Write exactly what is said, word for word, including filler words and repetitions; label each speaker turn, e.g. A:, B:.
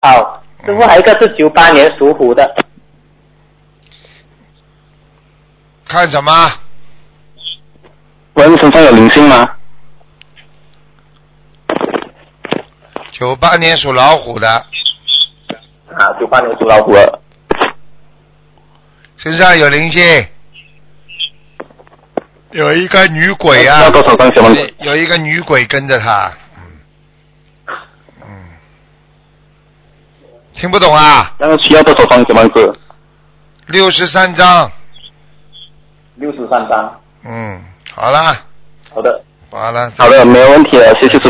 A: 好，师傅还有一个是九八年属虎的。
B: 看什么？
C: 问身上有灵性吗？
B: 九八年属老虎的。
C: 啊，九八年属老虎的。
B: 身上有灵性。有一个女鬼啊，
C: 要多少张小房子？
B: 有一个女鬼跟着他。嗯。嗯。听不懂啊？
C: 那需要多少张小房子？
B: 六十三张。
C: 六十三张。
B: 嗯，好了。
C: 好的。
B: 好了。
C: 好的，没有问题了，谢谢师傅。